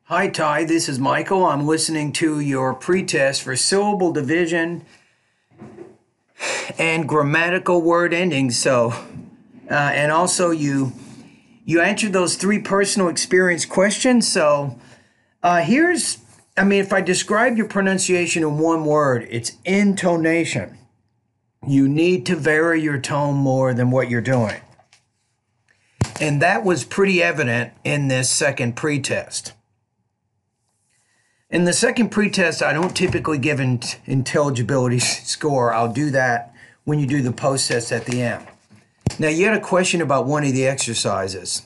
Hi, Ty. This is Michael. I'm listening to your pretest for syllable division and grammatical word endings. And also you answered those three personal experience questions. If I describe your pronunciation in one word, it's intonation. You need to vary your tone more than what you're doing. And that was pretty evident in this second pretest. In the second pretest, I don't typically give an intelligibility score. I'll do that when you do the post test at the end. Now, you had a question about one of the exercises.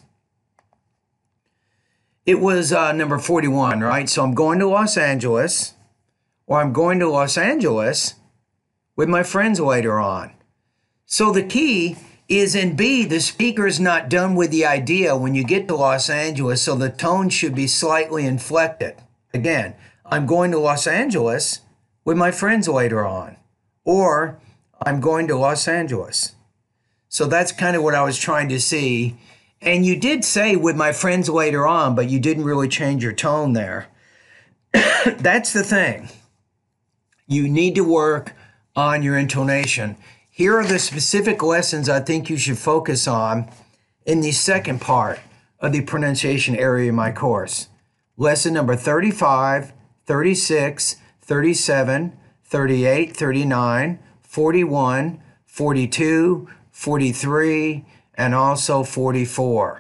It was number 41, right? So I'm going to Los Angeles, or I'm going to Los Angeles with my friends later on. So the key is in B, the speaker is not done with the idea when you get to Los Angeles, so the tone should be slightly inflected. Again, I'm going to Los Angeles with my friends later on, or I'm going to Los Angeles. So that's kind of what I was trying to see. And you did say with my friends later on, but you didn't really change your tone there. That's the thing. You need to work on your intonation. Here are the specific lessons I think you should focus on in the second part of the pronunciation area of my course. Lesson number 35, 36, 37, 38, 39, 41, 42, 43, and also 44.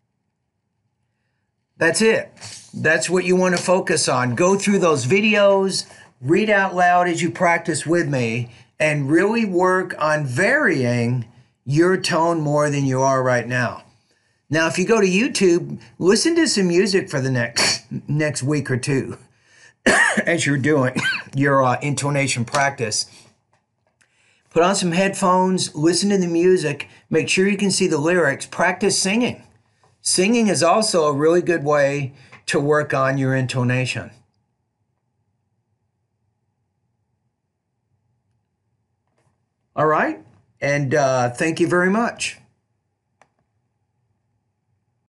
That's it. That's what you want to focus on. Go through those videos, read out loud as you practice with me, and really work on varying your tone more than you are right now. Now, if you go to YouTube, listen to some music for the next week or two as you're doing your intonation practice. Put on some headphones, listen to the music, make sure you can see the lyrics, practice singing. Singing is also a really good way to work on your intonation. All right, and thank you very much.